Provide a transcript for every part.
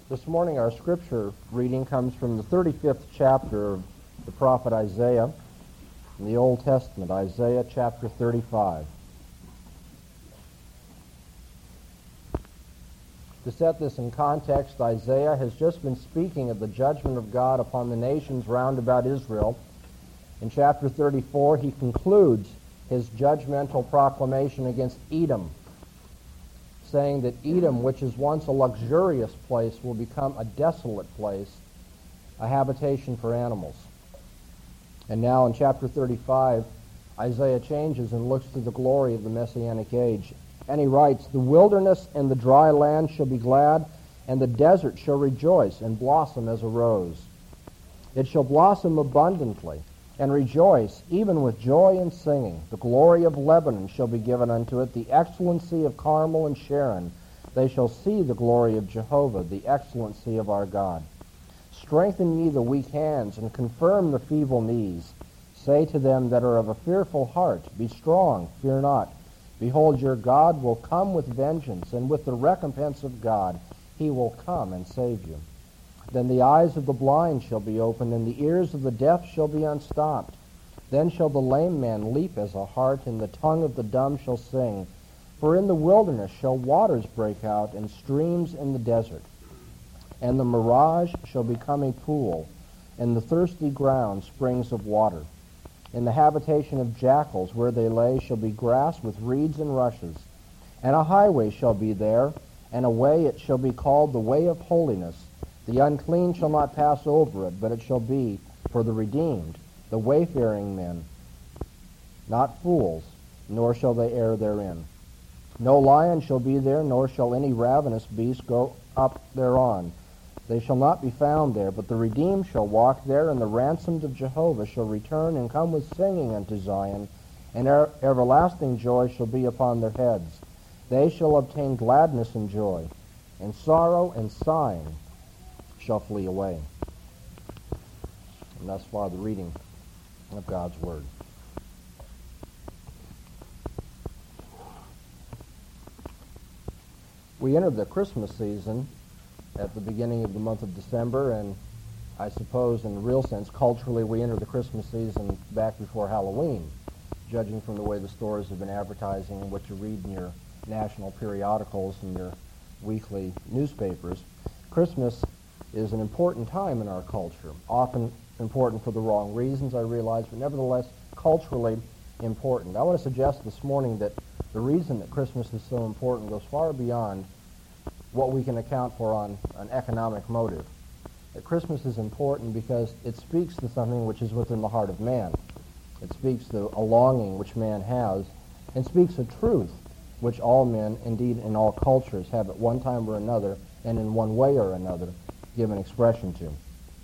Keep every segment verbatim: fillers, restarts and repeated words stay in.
This morning our scripture reading comes from the thirty-fifth chapter of the prophet Isaiah in the Old Testament, Isaiah chapter thirty-five. To set this in context, Isaiah has just been speaking of the judgment of God upon the nations round about Israel. In chapter thirty-four, he concludes his judgmental proclamation against Edom, saying that Edom, which is once a luxurious place, will become a desolate place, a habitation for animals. And now in chapter thirty-five, Isaiah changes and looks to the glory of the Messianic age. And he writes, "The wilderness and the dry land shall be glad, and the desert shall rejoice and blossom as a rose. It shall blossom abundantly, and rejoice, even with joy and singing. The glory of Lebanon shall be given unto it, the excellency of Carmel and Sharon. They shall see the glory of Jehovah, the excellency of our God. Strengthen ye the weak hands, and confirm the feeble knees. Say to them that are of a fearful heart, Be strong, fear not. Behold, your God will come with vengeance, and with the recompense of God he will come and save you. Then the eyes of the blind shall be opened, and the ears of the deaf shall be unstopped. Then shall the lame man leap as a hart, and the tongue of the dumb shall sing. For in the wilderness shall waters break out, and streams in the desert. And the mirage shall become a pool, and the thirsty ground springs of water. In the habitation of jackals where they lay shall be grass with reeds and rushes. And a highway shall be there, and a way it shall be called the way of holiness. The unclean shall not pass over it, but it shall be for the redeemed, the wayfaring men, not fools, nor shall they err therein. No lion shall be there, nor shall any ravenous beast go up thereon. They shall not be found there, but the redeemed shall walk there, and the ransomed of Jehovah shall return and come with singing unto Zion, and er- everlasting joy shall be upon their heads. They shall obtain gladness and joy, and sorrow and sighing shall flee away." And thus far the reading of God's Word. We entered the Christmas season at the beginning of the month of December, and I suppose in a real sense, culturally, we entered the Christmas season back before Halloween, judging from the way the stores have been advertising and what you read in your national periodicals and your weekly newspapers. Christmas is an important time in our culture, often important for the wrong reasons, I realize, but nevertheless culturally important. I want to suggest this morning that the reason that Christmas is so important goes far beyond what we can account for on an economic motive. That Christmas is important because it speaks to something which is within the heart of man. It speaks to a longing which man has, and speaks a truth which all men, indeed in all cultures, have at one time or another, and in one way or another, given expression to.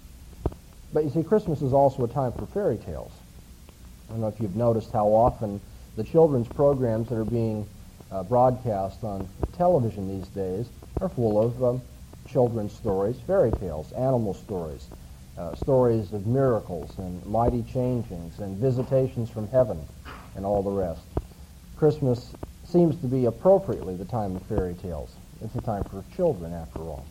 But you see, Christmas is also a time for fairy tales. I don't know if you've noticed how often the children's programs that are being uh, broadcast on television these days are full of um, children's stories, fairy tales, animal stories, uh, stories of miracles and mighty changings and visitations from heaven and all the rest. Christmas seems to be appropriately the time of fairy tales. It's a time for children, after all.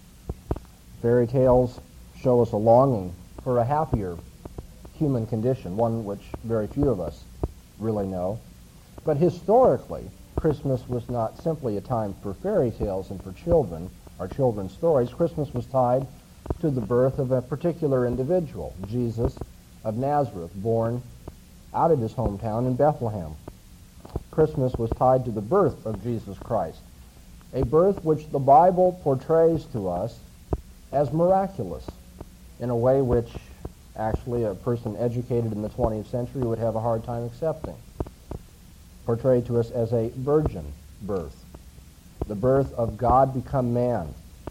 Fairy tales show us a longing for a happier human condition, one which very few of us really know. But historically, Christmas was not simply a time for fairy tales and for children, or children's stories. Christmas was tied to the birth of a particular individual, Jesus of Nazareth, born out of his hometown in Bethlehem. Christmas was tied to the birth of Jesus Christ, a birth which the Bible portrays to us as miraculous, in a way which actually a person educated in the twentieth century would have a hard time accepting. Portrayed to us as a virgin birth, the birth of God become man.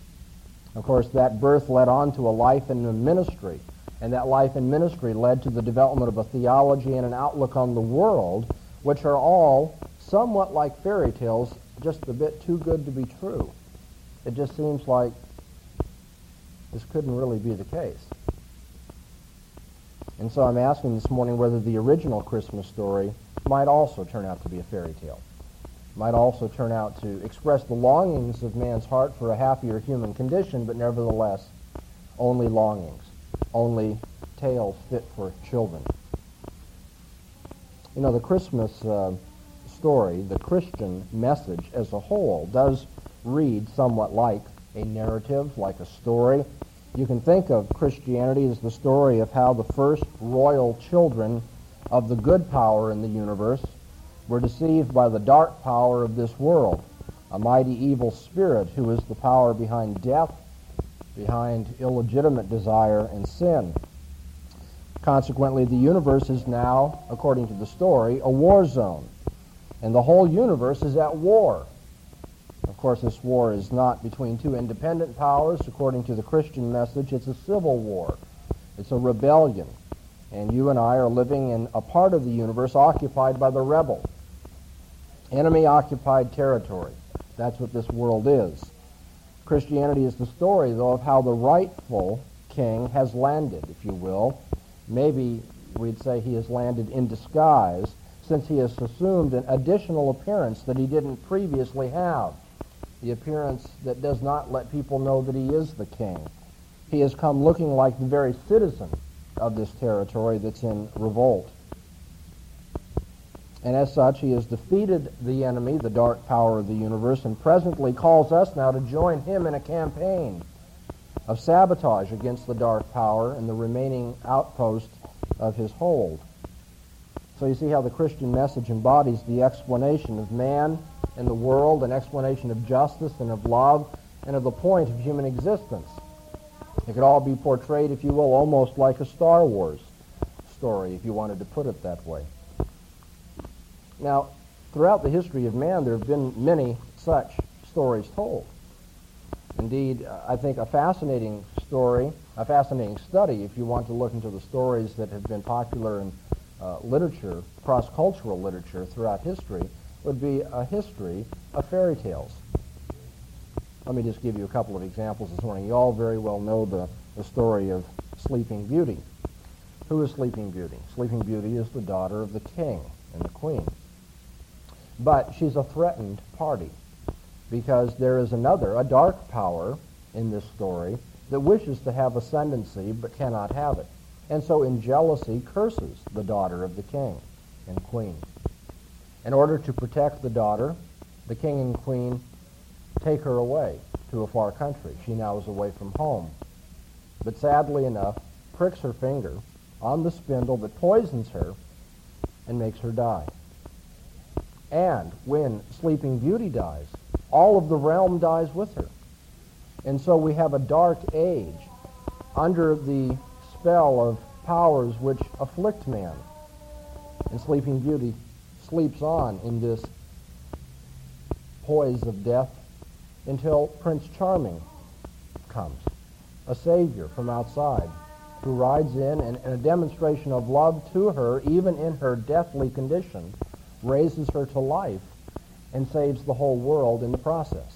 Of course, that birth led on to a life and a ministry, and that life and ministry led to the development of a theology and an outlook on the world, which are all somewhat like fairy tales, just a bit too good to be true. It just seems like this couldn't really be the case. And so I'm asking this morning whether the original Christmas story might also turn out to be a fairy tale. might also turn out to express the longings of man's heart for a happier human condition, but nevertheless, only longings, only tales fit for children. You know, the Christmas uh, story, the Christian message as a whole, does read somewhat like a narrative, like a story. You can think of Christianity as the story of how the first royal children of the good power in the universe were deceived by the dark power of this world, a mighty evil spirit who is the power behind death, behind illegitimate desire and sin. Consequently, the universe is now, according to the story, a war zone, and the whole universe is at war. Of course, this war is not between two independent powers. According to the Christian message, it's a civil war. It's a rebellion. And you and I are living in a part of the universe occupied by the rebel. Enemy-occupied territory. That's what this world is. Christianity is the story, though, of how the rightful king has landed, if you will. Maybe we'd say he has landed in disguise, since he has assumed an additional appearance that he didn't previously have. The appearance that does not let people know that he is the king. He has come looking like the very citizen of this territory that's in revolt. And as such, he has defeated the enemy, the dark power of the universe, and presently calls us now to join him in a campaign of sabotage against the dark power and the remaining outpost of his hold. So you see how the Christian message embodies the explanation of man and the world, an explanation of justice and of love and of the point of human existence. It could all be portrayed, if you will, almost like a Star Wars story, if you wanted to put it that way. Now, throughout the history of man, there have been many such stories told. Indeed, I think a fascinating story, a fascinating study, if you want to look into the stories that have been popular in uh, literature, cross-cultural literature throughout history, would be a history of fairy tales. Let me just give you a couple of examples this morning. You all very well know the, the story of Sleeping Beauty. Who is Sleeping Beauty? Sleeping Beauty is the daughter of the king and the queen. But she's a threatened party because there is another, a dark power in this story that wishes to have ascendancy but cannot have it. And so in jealousy curses the daughter of the king and queen. In order to protect the daughter, the king and queen take her away to a far country. She now is away from home. But sadly enough, pricks her finger on the spindle that poisons her and makes her die. And when Sleeping Beauty dies, all of the realm dies with her. And so we have a dark age under the spell of powers which afflict man. And Sleeping Beauty sleeps on in this poise of death until Prince Charming comes, a savior from outside, who rides in and in a demonstration of love to her, even in her deathly condition, raises her to life and saves the whole world in the process.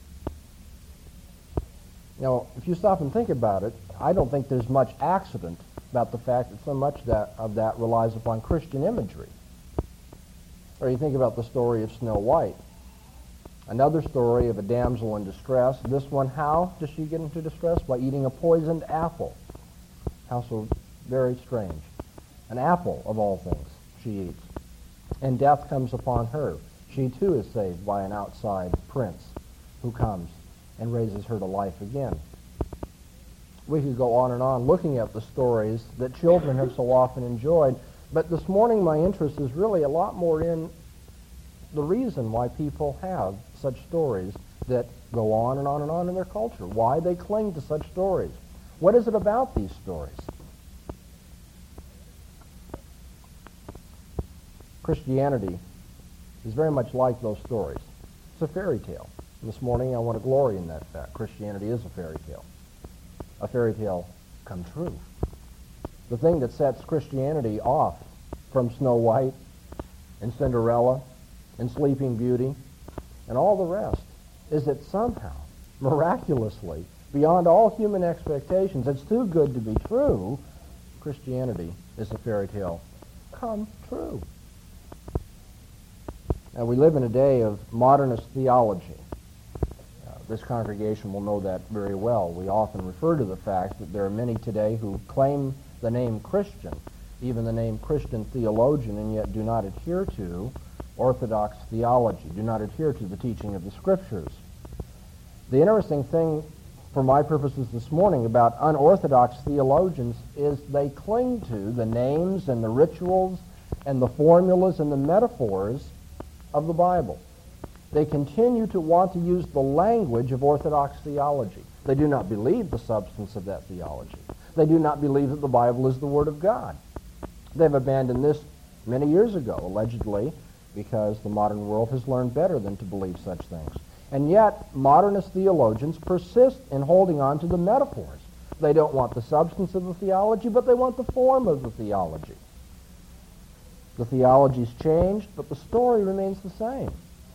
Now, if you stop and think about it, I don't think there's much accident about the fact that so much that, of that relies upon Christian imagery. Or you think about the story of Snow White. Another story of a damsel in distress. This one, how does she get into distress? By eating a poisoned apple. How so very strange. An apple, of all things, she eats. And death comes upon her. She too is saved by an outside prince who comes and raises her to life again. We could go on and on looking at the stories that children have so often enjoyed, but this morning my interest is really a lot more in the reason why people have such stories that go on and on and on in their culture, why they cling to such stories. What is it about these stories? Christianity is very much like those stories. It's a fairy tale. And this morning I want to glory in that fact. Christianity is a fairy tale. A fairy tale come true. The thing that sets Christianity off from Snow White and Cinderella and Sleeping Beauty and all the rest is that somehow, miraculously, beyond all human expectations, it's too good to be true, Christianity is a fairy tale come true. Now, we live in a day of modernist theology. Uh, this congregation will know that very well. We often refer to the fact that there are many today who claim the name Christian, even the name Christian theologian, and yet do not adhere to Orthodox theology, do not adhere to the teaching of the Scriptures. The interesting thing for my purposes this morning about unorthodox theologians is they cling to the names and the rituals and the formulas and the metaphors of the Bible. They continue to want to use the language of Orthodox theology. They do not believe the substance of that theology. They do not believe that the Bible is the Word of God. They've abandoned this many years ago, allegedly, because the modern world has learned better than to believe such things. And yet, modernist theologians persist in holding on to the metaphors. They don't want the substance of the theology, but they want the form of the theology. The theology's changed, but the story remains the same.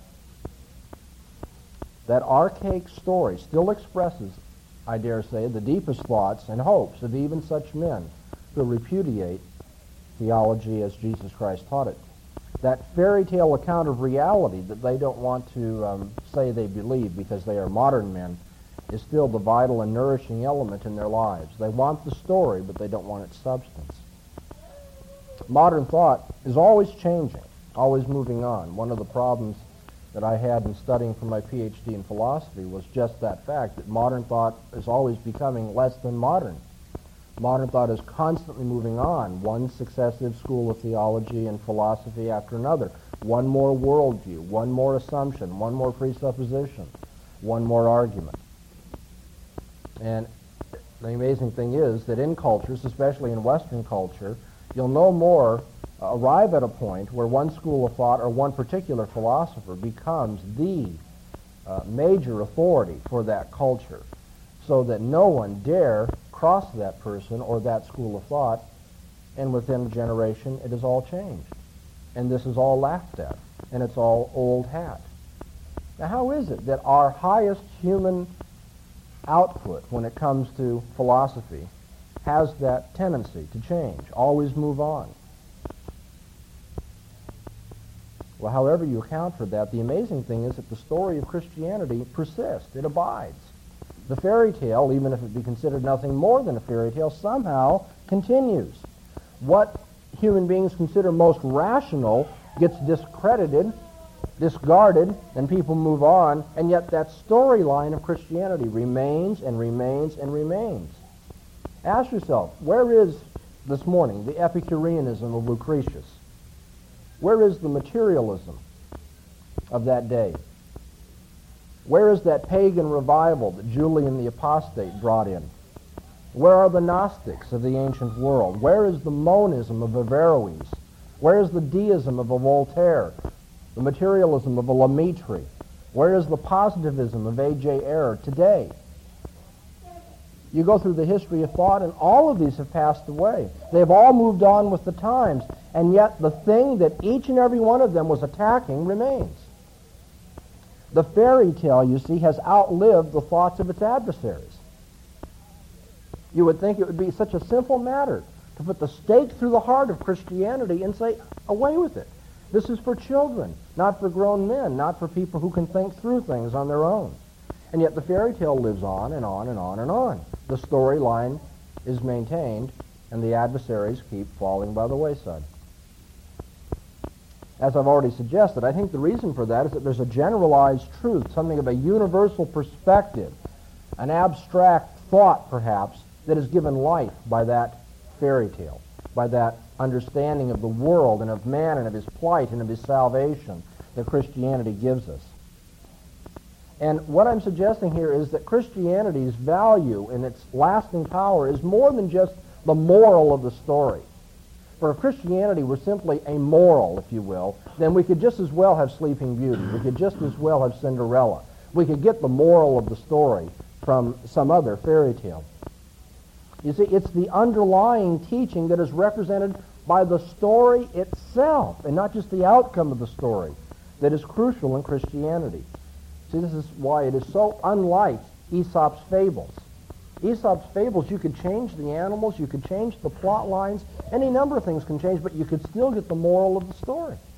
That archaic story still expresses, I dare say, the deepest thoughts and hopes of even such men who repudiate theology as Jesus Christ taught it. That fairy tale account of reality that they don't want to um, say they believe because they are modern men is still the vital and nourishing element in their lives. They want the story, but they don't want its substance. Modern thought is always changing, always moving on. One of the problems that I had in studying for my P H D in philosophy was just that fact, that modern thought is always becoming less than modern. Modern thought is constantly moving on, one successive school of theology and philosophy after another, one more worldview, one more assumption, one more presupposition, one more argument. And the amazing thing is that in cultures, especially in Western culture, you'll no more uh, arrive at a point where one school of thought or one particular philosopher becomes the uh, major authority for that culture, so that no one dare cross that person or that school of thought, and within a generation it is all changed. And this is all laughed at, and it's all old hat. Now, how is it that our highest human output when it comes to philosophy has that tendency to change, always move on? Well, however you account for that, the amazing thing is that the story of Christianity persists. It abides. The fairy tale, even if it be considered nothing more than a fairy tale, somehow continues. What human beings consider most rational gets discredited, discarded, and people move on, and yet that storyline of Christianity remains and remains and remains. Ask yourself, where is, this morning, the Epicureanism of Lucretius? Where is the materialism of that day? Where is that pagan revival that Julian the Apostate brought in? Where are the Gnostics of the ancient world? Where is the monism of Averroes? Where is the deism of a Voltaire? The materialism of a Lemaitre? Where is the positivism of A J Ayer today? You go through the history of thought, and all of these have passed away. They've all moved on with the times, and yet the thing that each and every one of them was attacking remains. The fairy tale, you see, has outlived the thoughts of its adversaries. You would think it would be such a simple matter to put the stake through the heart of Christianity and say, away with it. This is for children, not for grown men, not for people who can think through things on their own. And yet the fairy tale lives on and on and on and on. The storyline is maintained, and the adversaries keep falling by the wayside. As I've already suggested, I think the reason for that is that there's a generalized truth, something of a universal perspective, an abstract thought, perhaps, that is given life by that fairy tale, by that understanding of the world and of man and of his plight and of his salvation that Christianity gives us. And what I'm suggesting here is that Christianity's value and its lasting power is more than just the moral of the story. For if Christianity were simply a moral, if you will, then we could just as well have Sleeping Beauty. We could just as well have Cinderella. We could get the moral of the story from some other fairy tale. You see, it's the underlying teaching that is represented by the story itself, and not just the outcome of the story, that is crucial in Christianity. See, this is why it is so unlike Aesop's fables. Aesop's fables, you could change the animals, you could change the plot lines, any number of things can change, but you could still get the moral of the story. But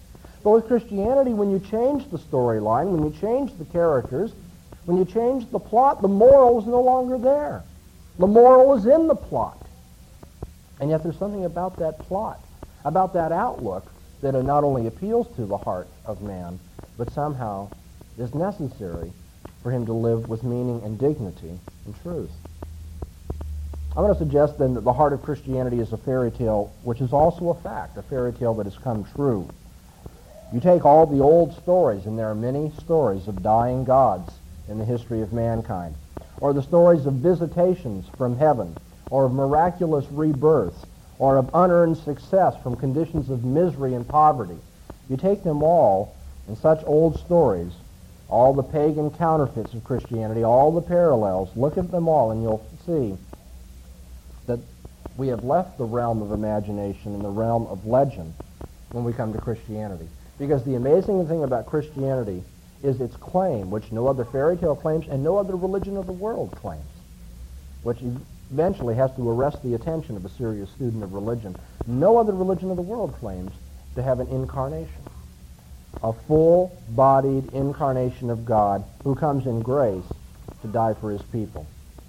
But with Christianity, when you change the storyline, when you change the characters, when you change the plot, the moral is no longer there. The moral is in the plot. And yet there's something about that plot, about that outlook, that it not only appeals to the heart of man, but somehow is necessary for him to live with meaning and dignity and truth. I'm going to suggest then that the heart of Christianity is a fairy tale, which is also a fact, a fairy tale that has come true. You take all the old stories, and there are many stories of dying gods in the history of mankind, or the stories of visitations from heaven, or of miraculous rebirths, or of unearned success from conditions of misery and poverty. You take them all in such old stories, all the pagan counterfeits of Christianity, all the parallels, look at them all and you'll see that we have left the realm of imagination and the realm of legend when we come to Christianity. Because the amazing thing about Christianity is its claim, which no other fairy tale claims and no other religion of the world claims, which eventually has to arrest the attention of a serious student of religion. No other religion of the world claims to have an incarnation, a full-bodied incarnation of God who comes in grace to die for his people.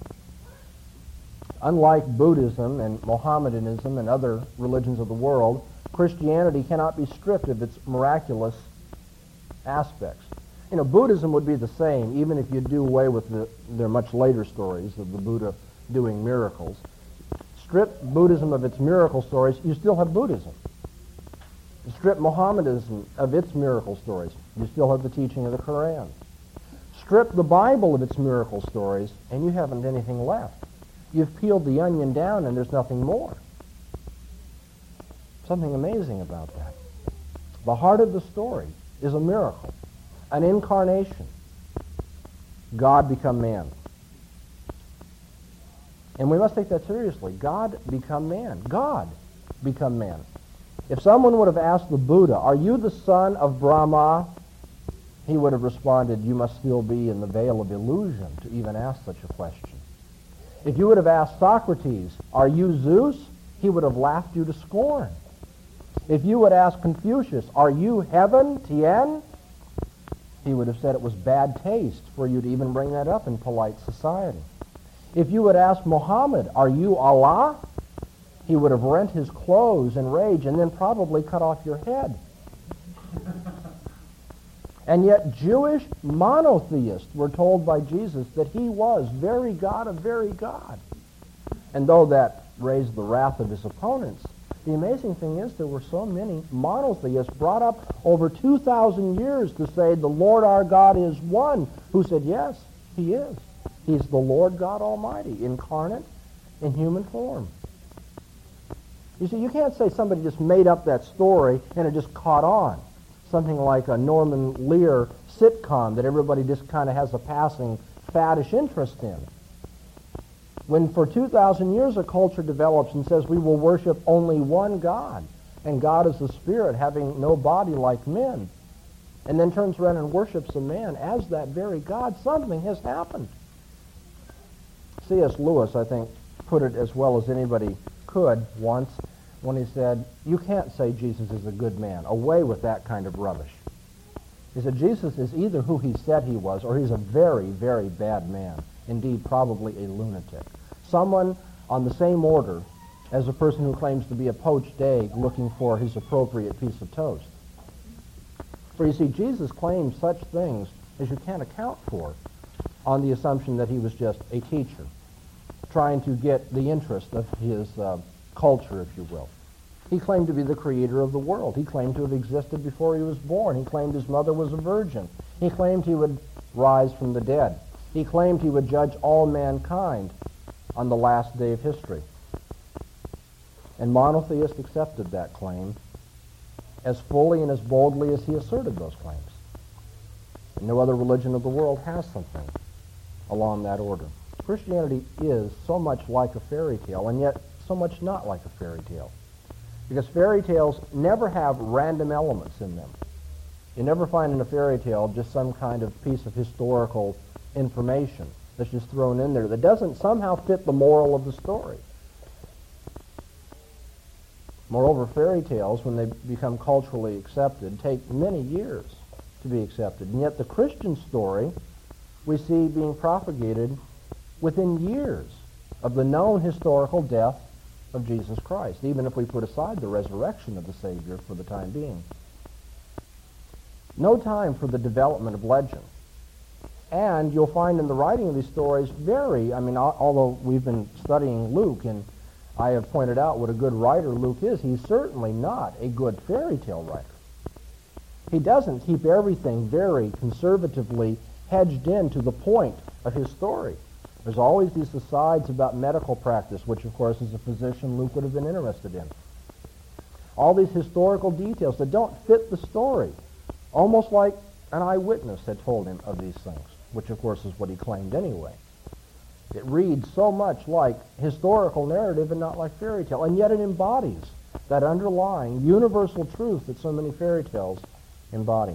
Unlike Buddhism and Mohammedanism and other religions of the world, Christianity cannot be stripped of its miraculous aspects. You know, Buddhism would be the same even if you do away with the, their much later stories of the Buddha doing miracles. Strip Buddhism of its miracle stories, you still have Buddhism. Strip Mohammedanism of its miracle stories, you still have the teaching of the Quran. Strip the Bible of its miracle stories, and you haven't anything left. You've peeled the onion down and there's nothing more. Something amazing about that. The heart of the story is a miracle, an incarnation. God become man. And we must take that seriously. God become man. God become man. If someone would have asked the Buddha, "Are you the son of Brahma?" he would have responded, "You must still be in the veil of illusion to even ask such a question." If you would have asked Socrates, "Are you Zeus?" he would have laughed you to scorn. If you would ask Confucius, "Are you heaven, Tien?" he would have said it was bad taste for you to even bring that up in polite society. If you would ask Muhammad, "Are you Allah?" he would have rent his clothes in rage and then probably cut off your head. And yet Jewish monotheists were told by Jesus that he was very God of very God. And though that raised the wrath of his opponents, the amazing thing is there were so many monotheists brought up over two thousand years to say the Lord our God is one, who said, yes, he is. He's the Lord God Almighty, incarnate in human form. You see, you can't say somebody just made up that story and it just caught on. Something like a Norman Lear sitcom that everybody just kind of has a passing faddish interest in. When for two thousand years a culture develops and says we will worship only one God, and God is the Spirit having no body like men, and then turns around and worships a man as that very God, something has happened. C S Lewis, I think, put it as well as anybody could once when he said, you can't say Jesus is a good man. Away with that kind of rubbish. He said, Jesus is either who he said he was, or he's a very, very bad man. Indeed, probably a lunatic. Someone on the same order as a person who claims to be a poached egg looking for his appropriate piece of toast. For you see, Jesus claims such things as you can't account for on the assumption that he was just a teacher, trying to get the interest of his uh, culture, if you will. He claimed to be the creator of the world. He claimed to have existed before he was born. He claimed his mother was a virgin. He claimed he would rise from the dead. He claimed he would judge all mankind on the last day of history. And monotheists accepted that claim as fully and as boldly as he asserted those claims. And no other religion of the world has something along that order. Christianity is so much like a fairy tale, and yet so much not like a fairy tale. Because fairy tales never have random elements in them. You never find in a fairy tale just some kind of piece of historical information that's just thrown in there that doesn't somehow fit the moral of the story. Moreover, fairy tales, when they become culturally accepted, take many years to be accepted. And yet the Christian story we see being propagated within years of the known historical death of Jesus Christ, even if we put aside the resurrection of the Savior for the time being. No time for the development of legend. And you'll find in the writing of these stories very, I mean, although we've been studying Luke, and I have pointed out what a good writer Luke is, he's certainly not a good fairy tale writer. He doesn't keep everything very conservatively hedged in to the point of his story. There's always these asides about medical practice, which, of course, as a physician, Luke would have been interested in. All these historical details that don't fit the story, almost like an eyewitness had told him of these things, which, of course, is what he claimed anyway. It reads so much like historical narrative and not like fairy tale, and yet it embodies that underlying universal truth that so many fairy tales embody.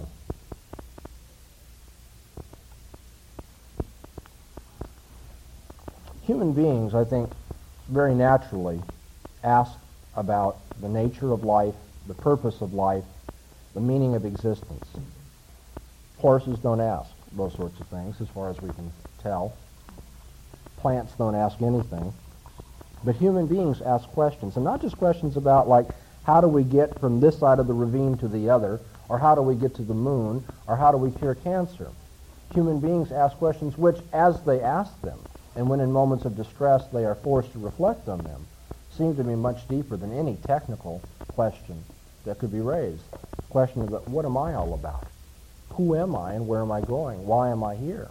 Human beings, I think, very naturally ask about the nature of life, the purpose of life, the meaning of existence. Horses don't ask those sorts of things, as far as we can tell. Plants don't ask anything. But human beings ask questions, and not just questions about, like, how do we get from this side of the ravine to the other, or how do we get to the moon, or how do we cure cancer. Human beings ask questions which, as they ask them, and when in moments of distress they are forced to reflect on them, seem to be much deeper than any technical question that could be raised. The question of what am I all about? Who am I and where am I going? Why am I here?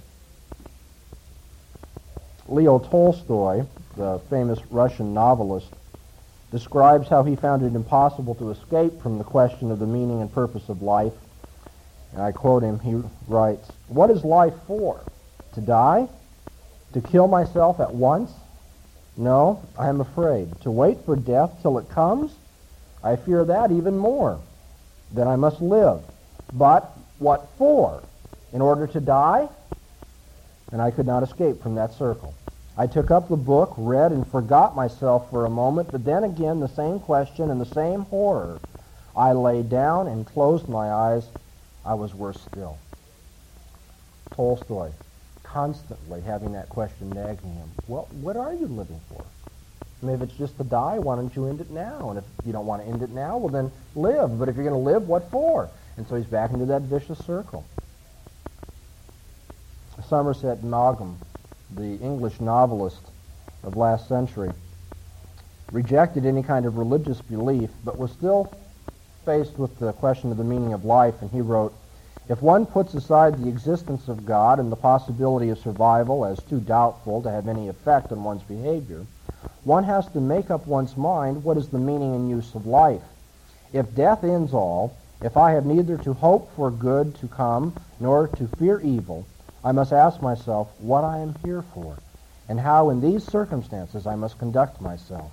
Leo Tolstoy, the famous Russian novelist, describes how he found it impossible to escape from the question of the meaning and purpose of life. And I quote him, he writes, "What is life for? To die? To kill myself at once? No, I am afraid. To wait for death till it comes? I fear that even more. Then I must live. But what for? In order to die?" And I could not escape from that circle. I took up the book, read, and forgot myself for a moment, but then again the same question and the same horror. I lay down and closed my eyes. I was worse still. Tolstoy, constantly having that question nagging him. Well, what are you living for? I mean, if it's just to die, why don't you end it now? And if you don't want to end it now, well then live. But if you're going to live, what for? And so he's back into that vicious circle. Somerset Maugham, the English novelist of last century, rejected any kind of religious belief, but was still faced with the question of the meaning of life, and he wrote, "If one puts aside the existence of God and the possibility of survival as too doubtful to have any effect on one's behavior, one has to make up one's mind what is the meaning and use of life. If death ends all, if I have neither to hope for good to come nor to fear evil, I must ask myself what I am here for, and how in these circumstances I must conduct myself."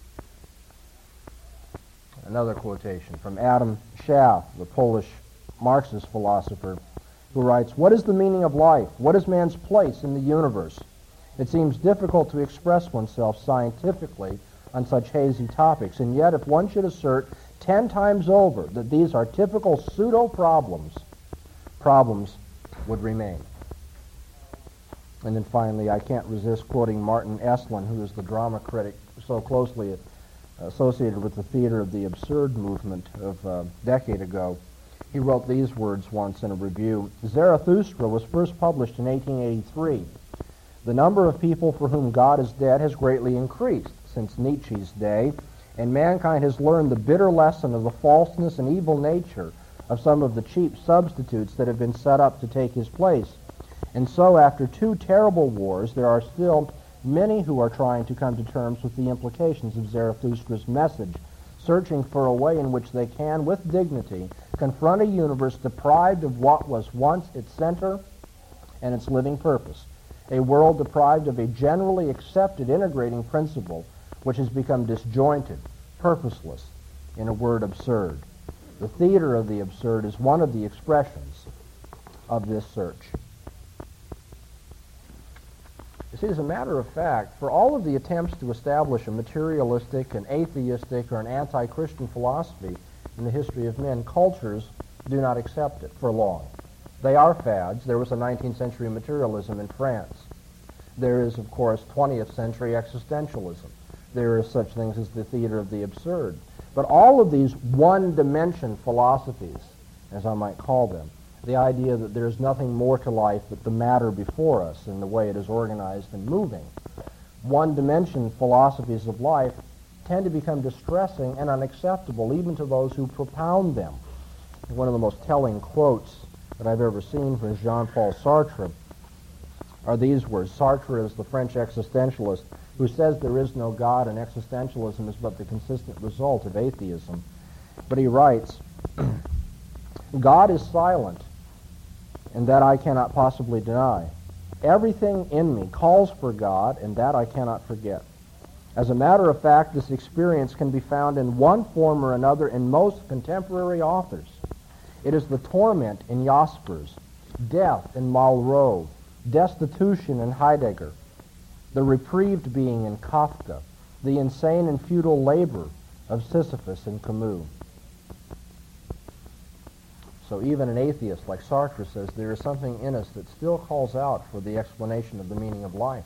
Another quotation from Adam Schaff, the Polish Marxist philosopher, who writes, "What is the meaning of life? What is man's place in the universe? It seems difficult to express oneself scientifically on such hazy topics, and yet if one should assert ten times over that these are typical pseudo-problems, problems would remain." And then finally, I can't resist quoting Martin Esslin, who is the drama critic so closely associated with the theater of the absurd movement of a decade ago. He wrote these words once in a review. "Zarathustra was first published in eighteen eighty-three. The number of people for whom God is dead has greatly increased since Nietzsche's day, and mankind has learned the bitter lesson of the falseness and evil nature of some of the cheap substitutes that have been set up to take his place. And so, after two terrible wars, there are still many who are trying to come to terms with the implications of Zarathustra's message, searching for a way in which they can, with dignity, confront a universe deprived of what was once its center and its living purpose, a world deprived of a generally accepted integrating principle which has become disjointed, purposeless, in a word, absurd. The theater of the absurd is one of the expressions of this search." You see, as a matter of fact, for all of the attempts to establish a materialistic, an atheistic, or an anti-Christian philosophy in the history of men, cultures do not accept it for long. They are fads. There was a nineteenth century materialism in France. There is, of course, twentieth century existentialism. There are such things as the theater of the absurd. But all of these one-dimension philosophies, as I might call them, the idea that there's nothing more to life but the matter before us and the way it is organized and moving, one-dimension philosophies of life tend to become distressing and unacceptable even to those who propound them. One of the most telling quotes that I've ever seen from Jean-Paul Sartre are these words. Sartre is the French existentialist who says there is no God and existentialism is but the consistent result of atheism. But he writes, God is silent, and that I cannot possibly deny. Everything in me calls for God, and that I cannot forget. As a matter of fact, this experience can be found in one form or another in most contemporary authors. It is the torment in Jaspers, death in Malraux, destitution in Heidegger, the reprieved being in Kafka, the insane and futile labor of Sisyphus in Camus. So even an atheist like Sartre says there is something in us that still calls out for the explanation of the meaning of life.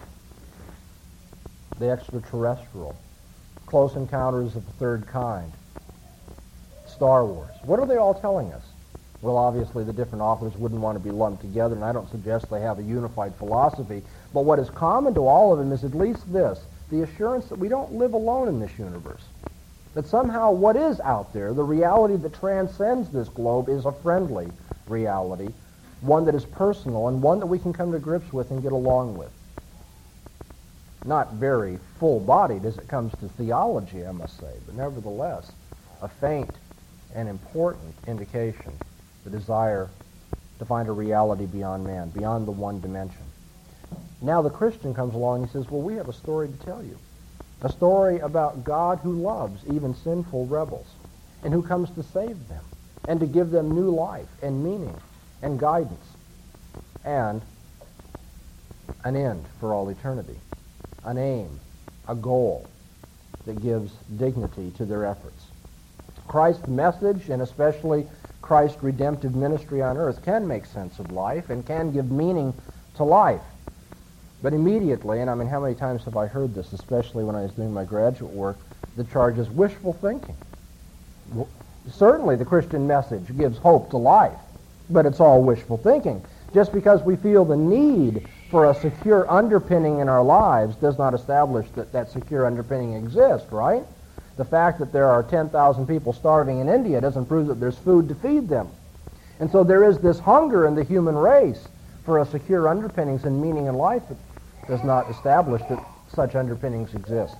The extraterrestrial, Close Encounters of the Third Kind, Star Wars. What are they all telling us? Well, obviously the different authors wouldn't want to be lumped together, and I don't suggest they have a unified philosophy, but what is common to all of them is at least this, the assurance that we don't live alone in this universe. That somehow what is out there, the reality that transcends this globe, is a friendly reality, one that is personal, and one that we can come to grips with and get along with. Not very full-bodied as it comes to theology, I must say, but nevertheless, a faint and important indication, the desire to find a reality beyond man, beyond the one dimension. Now the Christian comes along and says, well, we have a story to tell you. A story about God who loves even sinful rebels and who comes to save them and to give them new life and meaning and guidance and an end for all eternity, an aim, a goal that gives dignity to their efforts. Christ's message, and especially Christ's redemptive ministry on earth, can make sense of life and can give meaning to life. But immediately, and I mean, how many times have I heard this, especially when I was doing my graduate work, the charge is wishful thinking. Well, certainly the Christian message gives hope to life, but it's all wishful thinking. Just because we feel the need for a secure underpinning in our lives does not establish that that secure underpinning exists, right? The fact that there are ten thousand people starving in India doesn't prove that there's food to feed them. And so there is this hunger in the human race for a secure underpinnings and meaning in life that does not establish that such underpinnings exist.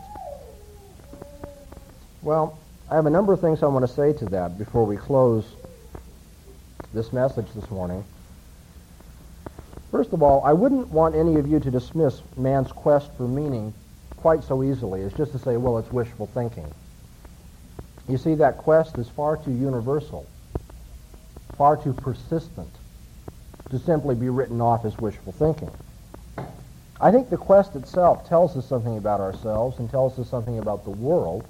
Well, I have a number of things I want to say to that before we close this message this morning. First of all, I wouldn't want any of you to dismiss man's quest for meaning quite so easily as just to say, well, it's wishful thinking. You see, that quest is far too universal, far too persistent to simply be written off as wishful thinking. I think the quest itself tells us something about ourselves and tells us something about the world.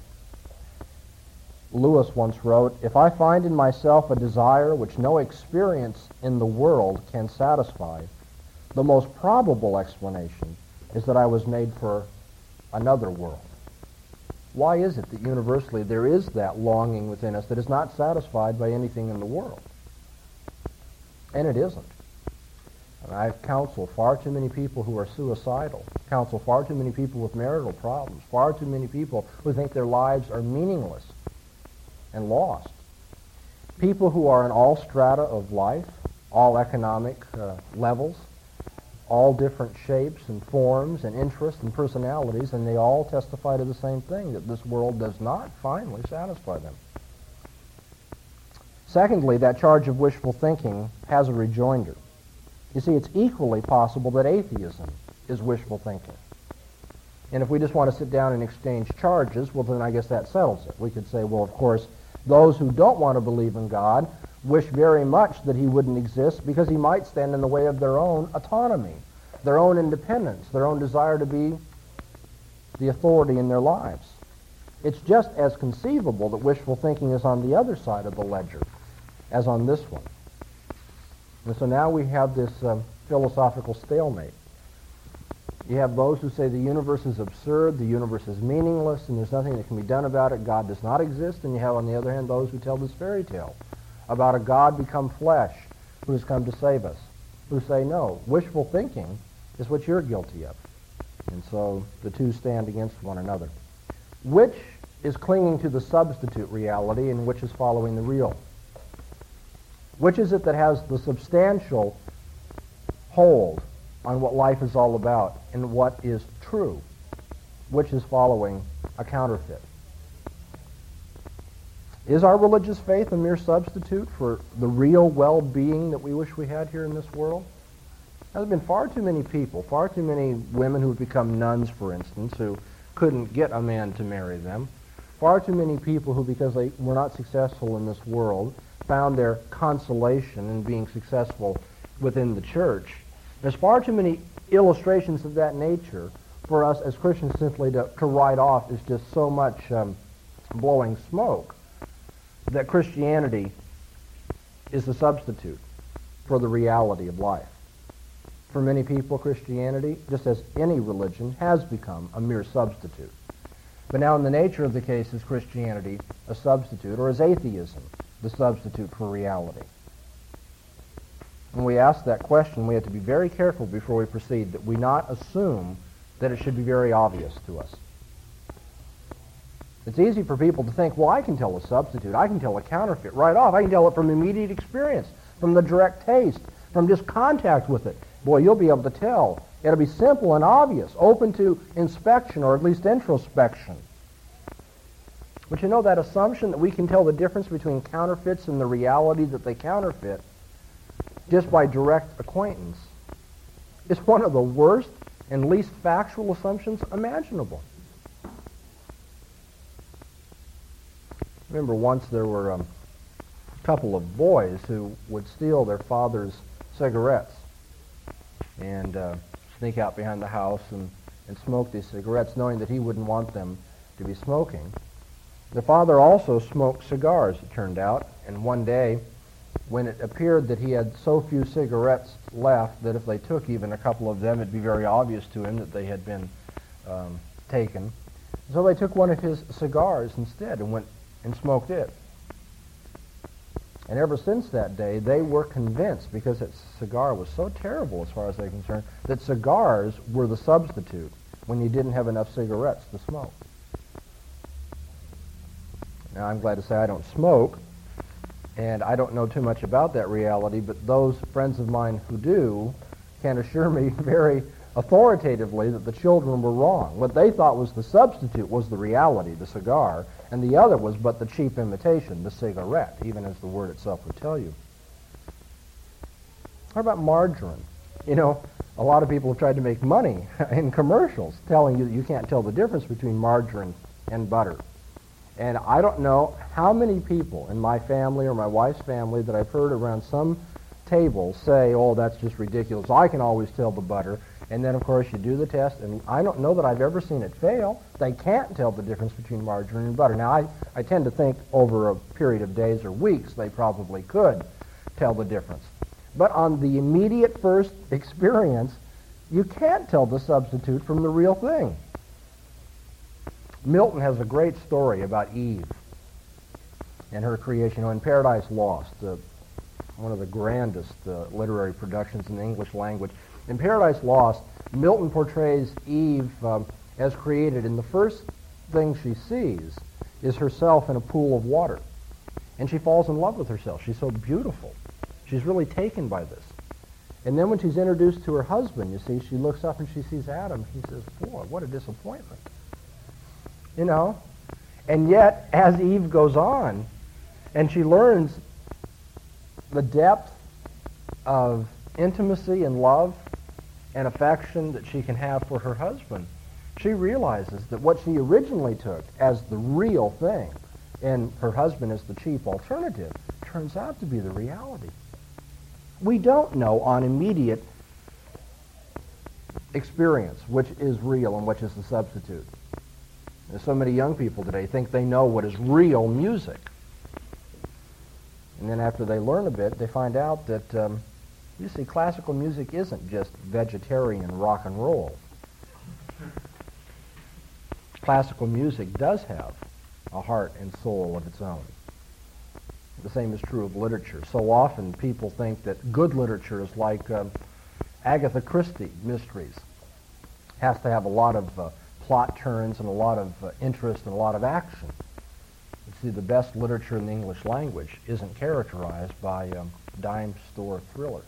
Lewis once wrote, "If I find in myself a desire which no experience in the world can satisfy, the most probable explanation is that I was made for another world." Why is it that universally there is that longing within us that is not satisfied by anything in the world? And it isn't. And I've counseled far too many people who are suicidal, counseled far too many people with marital problems, far too many people who think their lives are meaningless and lost. People who are in all strata of life, all economic uh, levels, all different shapes and forms and interests and personalities, and they all testify to the same thing, that this world does not finally satisfy them. Secondly, that charge of wishful thinking has a rejoinder. You see, it's equally possible that atheism is wishful thinking. And if we just want to sit down and exchange charges, well, then I guess that settles it. We could say, well, of course, those who don't want to believe in God wish very much that he wouldn't exist because he might stand in the way of their own autonomy, their own independence, their own desire to be the authority in their lives. It's just as conceivable that wishful thinking is on the other side of the ledger as on this one. And so now we have this um, philosophical stalemate. You have those who say the universe is absurd, the universe is meaningless, and there's nothing that can be done about it, God does not exist. And you have, on the other hand, those who tell this fairy tale about a God become flesh who has come to save us, who say, no, wishful thinking is what you're guilty of. And so the two stand against one another. Which is clinging to the substitute reality and which is following the real? Which is it that has the substantial hold on what life is all about and what is true? Which is following a counterfeit? Is our religious faith a mere substitute for the real well-being that we wish we had here in this world? There have been far too many people, far too many women who have become nuns, for instance, who couldn't get a man to marry them. Far too many people who, because they were not successful in this world, found their consolation in being successful within the church. There's far too many illustrations of that nature for us as Christians simply to, to write off as just so much um, blowing smoke that Christianity is the substitute for the reality of life. For many people, Christianity, just as any religion, has become a mere substitute. But now in the nature of the case, is Christianity a substitute, or is atheism the substitute for reality? When we ask that question, we have to be very careful before we proceed that we not assume that it should be very obvious to us. It's easy for people to think, well, I can tell a substitute, I can tell a counterfeit right off, I can tell it from immediate experience, from the direct taste, from just contact with it. Boy, you'll be able to tell. It'll be simple and obvious, open to inspection or at least introspection. But you know, that assumption that we can tell the difference between counterfeits and the reality that they counterfeit just by direct acquaintance is one of the worst and least factual assumptions imaginable. Remember, once there were um, a couple of boys who would steal their father's cigarettes and uh, sneak out behind the house and, and smoke these cigarettes, knowing that he wouldn't want them to be smoking. Their father also smoked cigars, it turned out, and one day, when it appeared that he had so few cigarettes left that if they took even a couple of them, it'd be very obvious to him that they had been um, taken. So they took one of his cigars instead and went and smoked it. And ever since that day, they were convinced, because that cigar was so terrible as far as they're concerned, that cigars were the substitute when you didn't have enough cigarettes to smoke. Now, I'm glad to say I don't smoke, and I don't know too much about that reality, but those friends of mine who do can assure me very authoritatively that the children were wrong. What they thought was the substitute was the reality, the cigar, and the other was but the cheap imitation, the cigarette, even as the word itself would tell you. How about margarine? You know, a lot of people have tried to make money in commercials telling you that you can't tell the difference between margarine and butter. And I don't know how many people in my family or my wife's family that I've heard around some table say, oh, that's just ridiculous. I can always tell the butter. And then, of course, you do the test, and I don't know that I've ever seen it fail. They can't tell the difference between margarine and butter. Now, I, I tend to think over a period of days or weeks they probably could tell the difference. But on the immediate first experience, you can't tell the substitute from the real thing. Milton has a great story about Eve and her creation. You know, in Paradise Lost, uh, one of the grandest uh, literary productions in the English language, in Paradise Lost, Milton portrays Eve um, as created, and the first thing she sees is herself in a pool of water. And she falls in love with herself. She's so beautiful. She's really taken by this. And then when she's introduced to her husband, you see, she looks up and she sees Adam. She says, boy, what a disappointment. You know? And yet, as Eve goes on, and she learns the depth of intimacy and love and affection that she can have for her husband, she realizes that what she originally took as the real thing and her husband as the cheap alternative turns out to be the reality. We don't know on immediate experience, which is real and which is the substitute. And so many young people today think they know what is real music. And then after they learn a bit, they find out that, um, you see, classical music isn't just vegetarian rock and roll. Classical music does have a heart and soul of its own. The same is true of literature. So often people think that good literature is like um, Agatha Christie mysteries. Has to have a lot of uh, plot turns and a lot of uh, interest and a lot of action. You see, the best literature in the English language isn't characterized by um, dime store thrillers.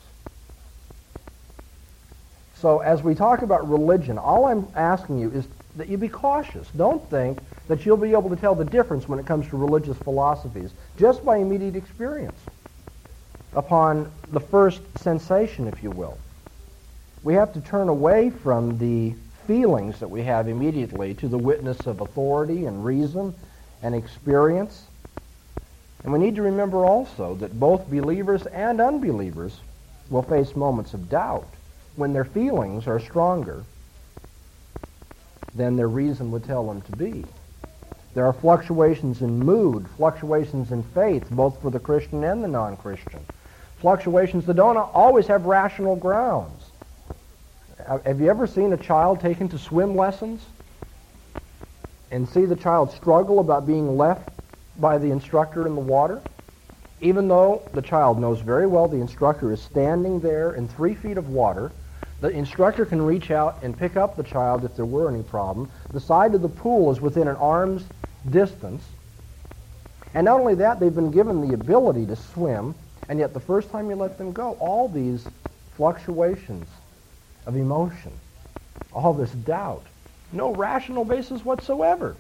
So as we talk about religion, all I'm asking you is that you be cautious. Don't think that you'll be able to tell the difference when it comes to religious philosophies just by immediate experience, upon the first sensation, if you will. We have to turn away from the feelings that we have immediately to the witness of authority and reason and experience. And we need to remember also that both believers and unbelievers will face moments of doubt when their feelings are stronger than their reason would tell them to be. There are fluctuations in mood, fluctuations in faith, both for the Christian and the non-Christian. Fluctuations that don't always have rational grounds. Have you ever seen a child taken to swim lessons and see the child struggle about being left by the instructor in the water? Even though the child knows very well the instructor is standing there in three feet of water, the instructor can reach out and pick up the child if there were any problem. The side of the pool is within an arm's distance. And not only that, they've been given the ability to swim, and yet the first time you let them go, all these fluctuations of emotion, all this doubt, no rational basis whatsoever.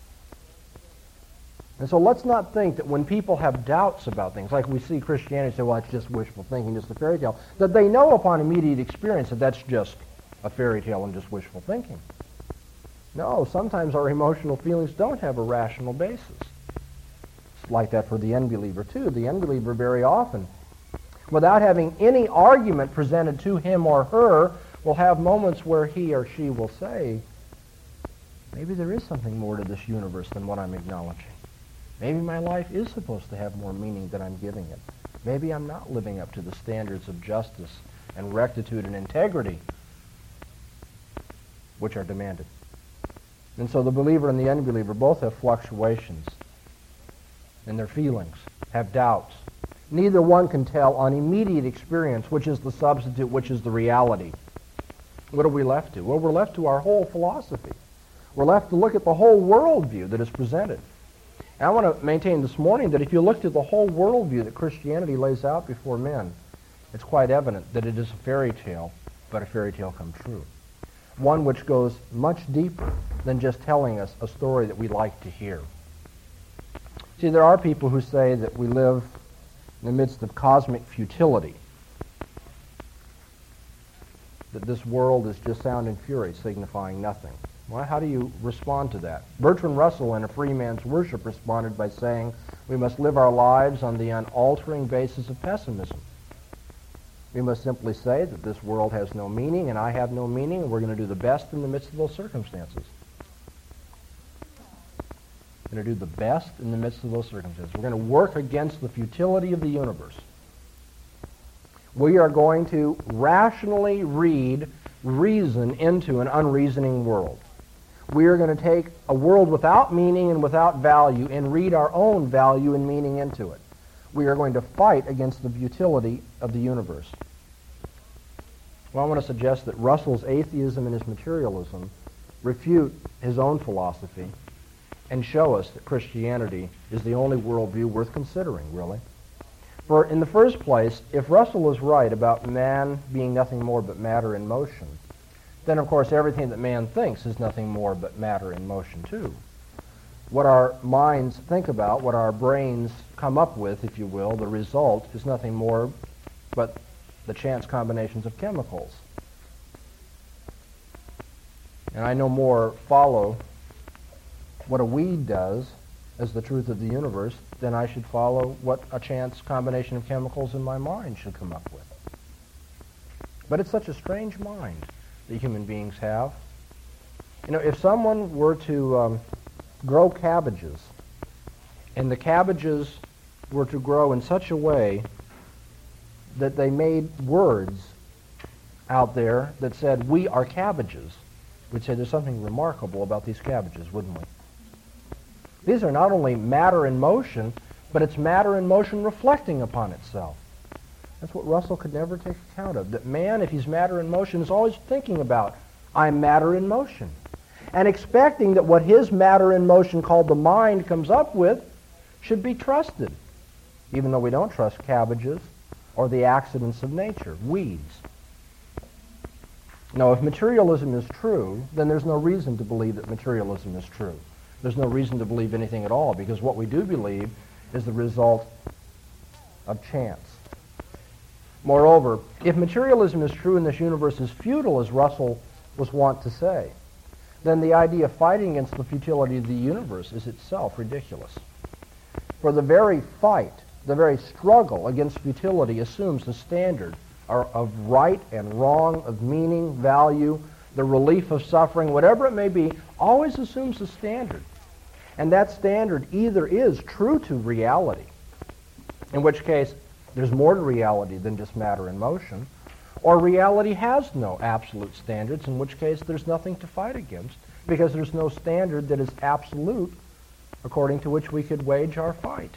And so let's not think that when people have doubts about things, like we see Christianity say, well, it's just wishful thinking, just a fairy tale, that they know upon immediate experience that that's just a fairy tale and just wishful thinking. No, sometimes our emotional feelings don't have a rational basis. It's like that for the unbeliever too. The unbeliever very often, without having any argument presented to him or her, will have moments where he or she will say, maybe there is something more to this universe than what I'm acknowledging. Maybe my life is supposed to have more meaning than I'm giving it. Maybe I'm not living up to the standards of justice and rectitude and integrity which are demanded. And so the believer and the unbeliever both have fluctuations in their feelings, have doubts. Neither one can tell on immediate experience which is the substitute, which is the reality. What are we left to? Well, we're left to our whole philosophy. We're left to look at the whole worldview that is presented. And I want to maintain this morning that if you looked at the whole worldview that Christianity lays out before men, it's quite evident that it is a fairy tale, but a fairy tale come true. One which goes much deeper than just telling us a story that we like to hear. See, there are people who say that we live in the midst of cosmic futility, that this world is just sound and fury, signifying nothing. Well, how do you respond to that? Bertrand Russell in A Free Man's Worship responded by saying, we must live our lives on the unaltering basis of pessimism. We must simply say that this world has no meaning and I have no meaning, and we're going to do the best in the midst of those circumstances. We're going to do the best in the midst of those circumstances. We're going to work against the futility of the universe. We are going to rationally read reason into an unreasoning world. We are going to take a world without meaning and without value and read our own value and meaning into it. We are going to fight against the futility of the universe. Well, I want to suggest that Russell's atheism and his materialism refute his own philosophy and show us that Christianity is the only worldview worth considering, really. For in the first place, if Russell is right about man being nothing more but matter in motion, then of course everything that man thinks is nothing more but matter in motion too. What our minds think about, what our brains come up with, if you will, the result is nothing more but the chance combinations of chemicals. And I no more follow what a weed does as the truth of the universe than I should follow what a chance combination of chemicals in my mind should come up with. But it's such a strange mind that human beings have. You know, if someone were to um, grow cabbages, and the cabbages were to grow in such a way that they made words out there that said, "We are cabbages," we'd say there's something remarkable about these cabbages, wouldn't we? These are not only matter in motion, but it's matter in motion reflecting upon itself. That's what Russell could never take account of, that man, if he's matter in motion, is always thinking about, I'm matter in motion, and expecting that what his matter in motion called the mind comes up with should be trusted, even though we don't trust cabbages or the accidents of nature, weeds. Now, if materialism is true, then there's no reason to believe that materialism is true. There's no reason to believe anything at all, because what we do believe is the result of chance. Moreover, if materialism is true and this universe is futile, as Russell was wont to say, then the idea of fighting against the futility of the universe is itself ridiculous. For the very fight, the very struggle against futility assumes the standard of right and wrong, of meaning, value, the relief of suffering, whatever it may be, always assumes a standard. And that standard either is true to reality, in which case there's more to reality than just matter in motion, or reality has no absolute standards, in which case there's nothing to fight against, because there's no standard that is absolute according to which we could wage our fight.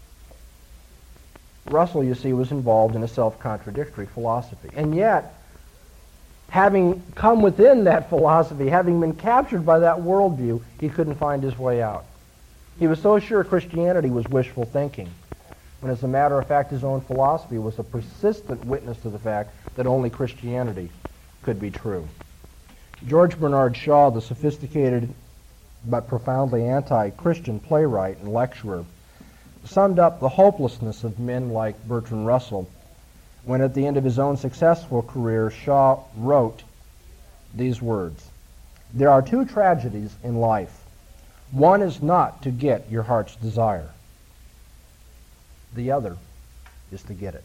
Russell, you see, was involved in a self-contradictory philosophy. And yet, having come within that philosophy, having been captured by that worldview, he couldn't find his way out. He was so sure Christianity was wishful thinking, when as a matter of fact his own philosophy was a persistent witness to the fact that only Christianity could be true. George Bernard Shaw, the sophisticated but profoundly anti-Christian playwright and lecturer, summed up the hopelessness of men like Bertrand Russell when at the end of his own successful career, Shaw wrote these words: "There are two tragedies in life. One is not to get your heart's desire. The other is to get it."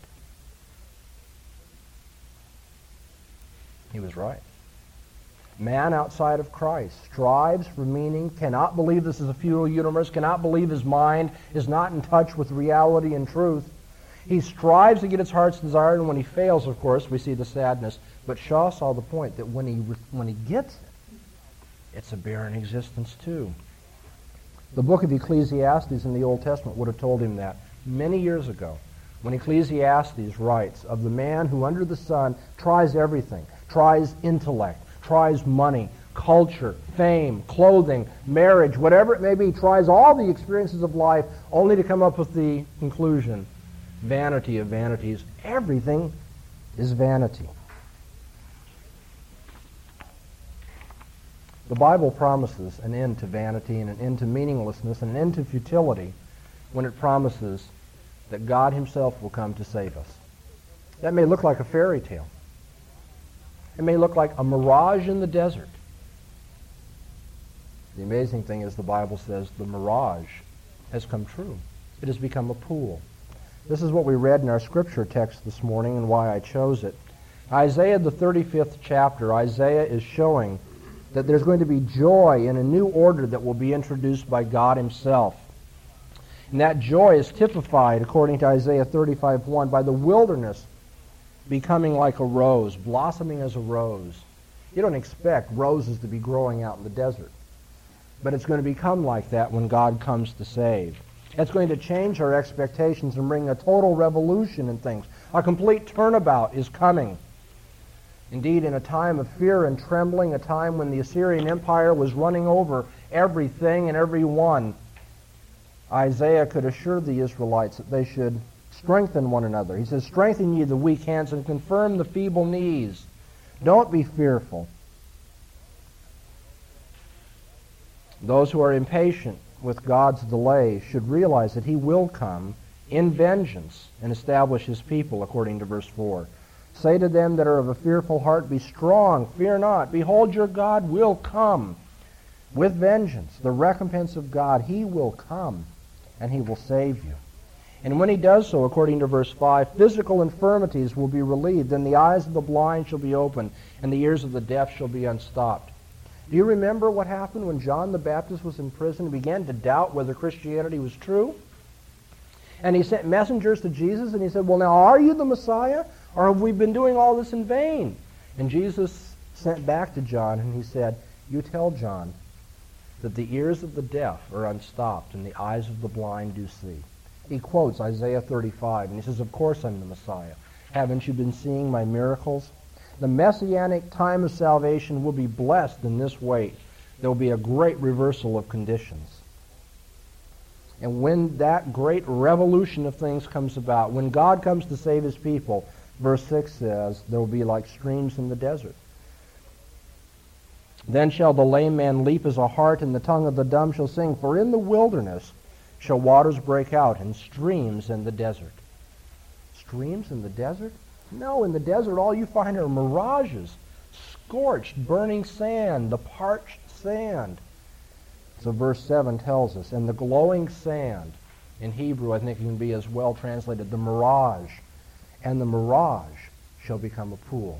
He was right. Man outside of Christ strives for meaning, cannot believe this is a futile universe, cannot believe his mind is not in touch with reality and truth. He strives to get his heart's desire, and when he fails, of course, we see the sadness. But Shaw saw the point that when he, when he gets it, it's a barren existence too. The book of Ecclesiastes in the Old Testament would have told him that many years ago, when Ecclesiastes writes of the man who under the sun tries everything, tries intellect, tries money, culture, fame, clothing, marriage, whatever it may be, tries all the experiences of life only to come up with the conclusion, vanity of vanities, everything is vanity. The Bible promises an end to vanity and an end to meaninglessness and an end to futility when it promises that God himself will come to save us. That may look like a fairy tale. It may look like a mirage in the desert. The amazing thing is the Bible says the mirage has come true. It has become a pool. This is what we read in our scripture text this morning and why I chose it. Isaiah, the thirty-fifth chapter, Isaiah is showing that there's going to be joy in a new order that will be introduced by God himself. And that joy is typified, according to Isaiah thirty-five one, by the wilderness becoming like a rose, blossoming as a rose. You don't expect roses to be growing out in the desert, but it's going to become like that when God comes to save. It's going to change our expectations and bring a total revolution in things. A complete turnabout is coming. Indeed, in a time of fear and trembling, a time when the Assyrian Empire was running over everything and everyone, Isaiah could assure the Israelites that they should strengthen one another. He says, "Strengthen ye the weak hands and confirm the feeble knees. Don't be fearful." Those who are impatient with God's delay should realize that he will come in vengeance and establish his people, according to verse four. "Say to them that are of a fearful heart, be strong, fear not. Behold, your God will come with vengeance." The recompense of God, he will come and he will save you. And when he does so, according to verse five, physical infirmities will be relieved, and the eyes of the blind shall be opened, and the ears of the deaf shall be unstopped. Do you remember what happened when John the Baptist was in prison and began to doubt whether Christianity was true? And he sent messengers to Jesus, and he said, well, now, are you the Messiah, or have we been doing all this in vain? And Jesus sent back to John, and he said, you tell John that the ears of the deaf are unstopped, and the eyes of the blind do see. He quotes Isaiah thirty-five, and he says, of course I'm the Messiah. Haven't you been seeing my miracles? The messianic time of salvation will be blessed in this way. There will be a great reversal of conditions. And when that great revolution of things comes about, when God comes to save his people, verse six says, there will be like streams in the desert. Then shall the lame man leap as a hart, and the tongue of the dumb shall sing. For in the wilderness shall waters break out, and streams in the desert. Streams in the desert? No, in the desert all you find are mirages, scorched, burning sand, the parched sand. So verse seven tells us, and the glowing sand, in Hebrew I think it can be as well translated, the mirage, and the mirage shall become a pool.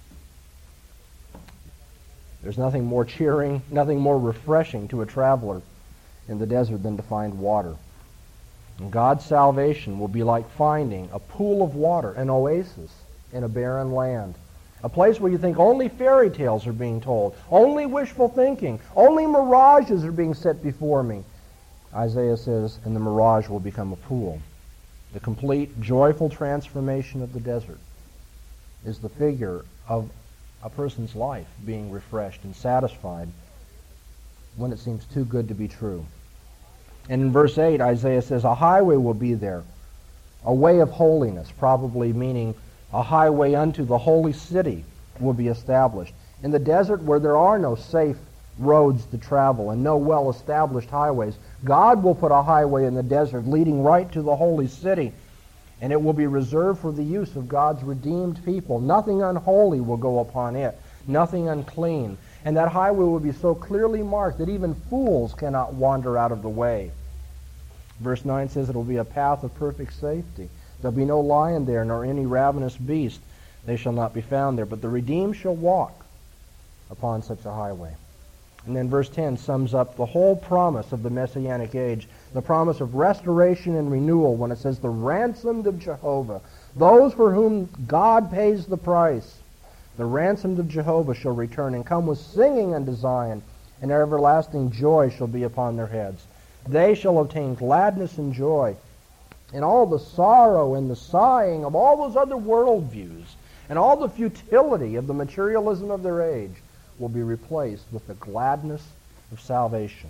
There's nothing more cheering, nothing more refreshing to a traveler in the desert than to find water. And God's salvation will be like finding a pool of water, an oasis in a barren land. A place where you think only fairy tales are being told, only wishful thinking, only mirages are being set before me. Isaiah says, and the mirage will become a pool. The complete, joyful transformation of the desert is the figure of a person's life being refreshed and satisfied when it seems too good to be true. And in verse eight, Isaiah says, a highway will be there, a way of holiness, probably meaning a highway unto the holy city will be established. In the desert where there are no safe roads to travel and no well-established highways, God will put a highway in the desert leading right to the holy city, and it will be reserved for the use of God's redeemed people. Nothing unholy will go upon it, nothing unclean. And that highway will be so clearly marked that even fools cannot wander out of the way. Verse nine says it will be a path of perfect safety. There'll be no lion there, nor any ravenous beast. They shall not be found there. But the redeemed shall walk upon such a highway. And then verse ten sums up the whole promise of the Messianic age, the promise of restoration and renewal when it says the ransomed of Jehovah, those for whom God pays the price. The ransomed of Jehovah shall return and come with singing unto Zion, and everlasting joy shall be upon their heads. They shall obtain gladness and joy, and all the sorrow and the sighing of all those other worldviews and all the futility of the materialism of their age will be replaced with the gladness of salvation.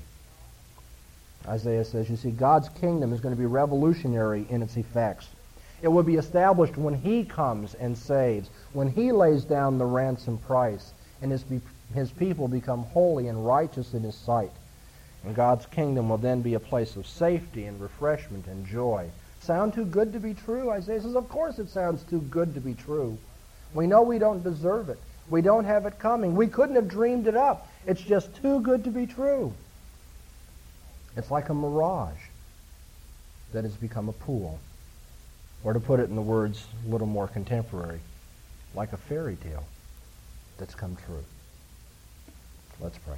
Isaiah says, you see, God's kingdom is going to be revolutionary in its effects. It will be established when he comes and saves, when he lays down the ransom price, and his, be- his people become holy and righteous in his sight. And God's kingdom will then be a place of safety and refreshment and joy. Sound too good to be true? Isaiah says, of course it sounds too good to be true. We know we don't deserve it. We don't have it coming. We couldn't have dreamed it up. It's just too good to be true. It's like a mirage that has become a pool. Or to put it in the words a little more contemporary, like a fairy tale that's come true. Let's pray.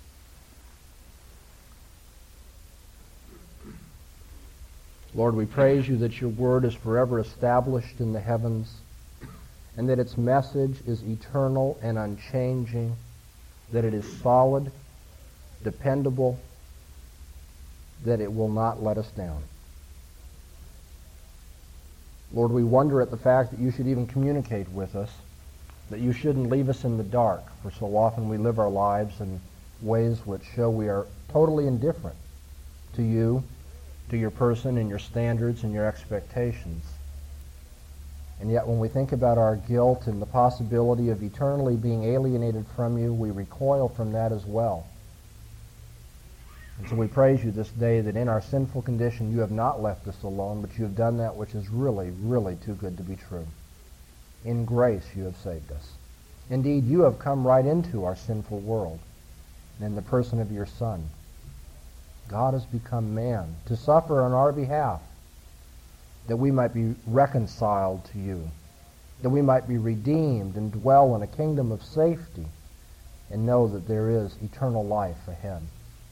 Lord, we praise you that your word is forever established in the heavens, and that its message is eternal and unchanging, that it is solid, dependable, that it will not let us down. Lord, we wonder at the fact that you should even communicate with us, that you shouldn't leave us in the dark, for so often we live our lives in ways which show we are totally indifferent to you, to your person and your standards and your expectations. And yet when we think about our guilt and the possibility of eternally being alienated from you, we recoil from that as well. And so we praise you this day that in our sinful condition you have not left us alone, but you have done that which is really, really too good to be true. In grace you have saved us. Indeed, you have come right into our sinful world, and in the person of your Son, God has become man to suffer on our behalf, that we might be reconciled to you, that we might be redeemed and dwell in a kingdom of safety and know that there is eternal life ahead.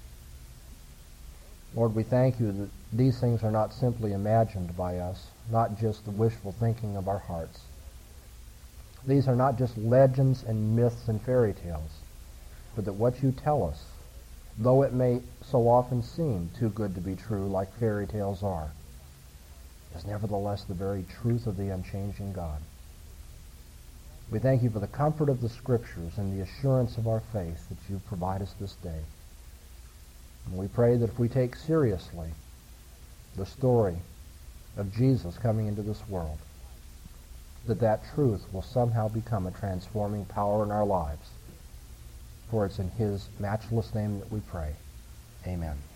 Lord, we thank you that these things are not simply imagined by us, not just the wishful thinking of our hearts. These are not just legends and myths and fairy tales, but that what you tell us, though it may so often seem too good to be true, like fairy tales are, is nevertheless the very truth of the unchanging God. We thank you for the comfort of the Scriptures and the assurance of our faith that you provide us this day. And we pray that if we take seriously the story of Jesus coming into this world, that that truth will somehow become a transforming power in our lives. For it's in his matchless name that we pray. Amen.